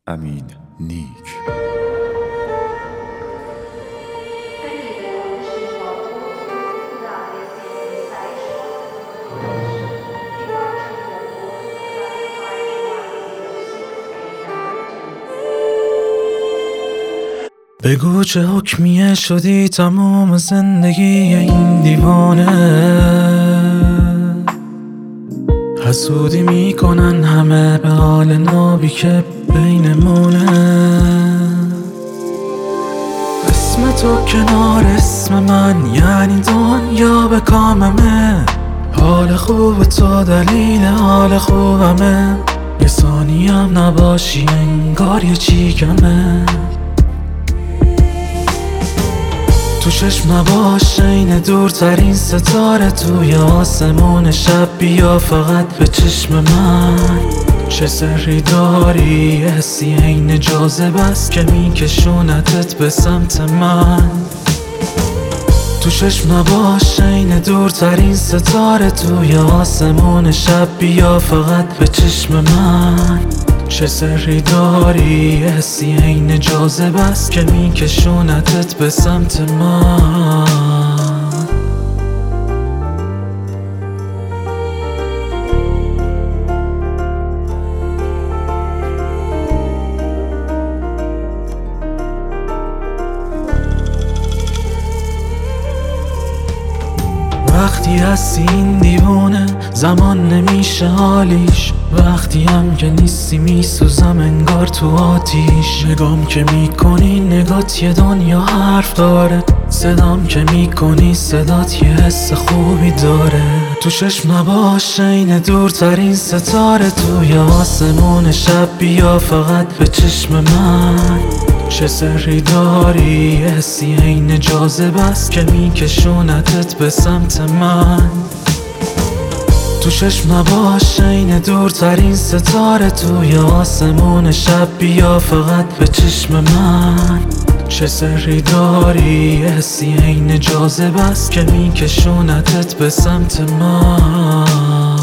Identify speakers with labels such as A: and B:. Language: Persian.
A: امین نیک.
B: بگو چه حکمیه شدی تمام زندگی این دیوانه، حسودی میکنن همه به حال نابی که بینمونه. اسم تو کنار اسم من یعنی دنیا به کاممه، حال خوب تو دلیل حال خوبمه، یه ثانیم نباشی انگار یه چی کمه. تو چشم نباش عین دورترین ستاره توی آسمون شب، بیا فقط به چشم من. چه سری داری حسی عین جاذبه است که میکشونتت به سمت من. تو چشم نباش عین دورترین ستاره توی آسمون شب، بیا فقط به چشم من. چه سری داری حسی عین جاذبه است که میکشونتت به سمت من. وقتی هستی این دیوونه زمان نمیشه حالیش، وقتی هم که نیستی میسوزم انگار تو آتیش. نگام که میکنی نگات یه دنیا حرف داره، صدام که میکنی صدات یه حس خوبی داره. تو چشم نباش عین دورترین ستاره توی آسمون شب، بیا فقط به چشم من. چه سری داری حسی عین جاذبه است که میکشونتت به سمت من. تو چشم نباش عین دورترین ستاره توی آسمون شب، بیا فقط به چشم من. چه سری داری حسی عین جاذبه است که میکشونتت به سمت من.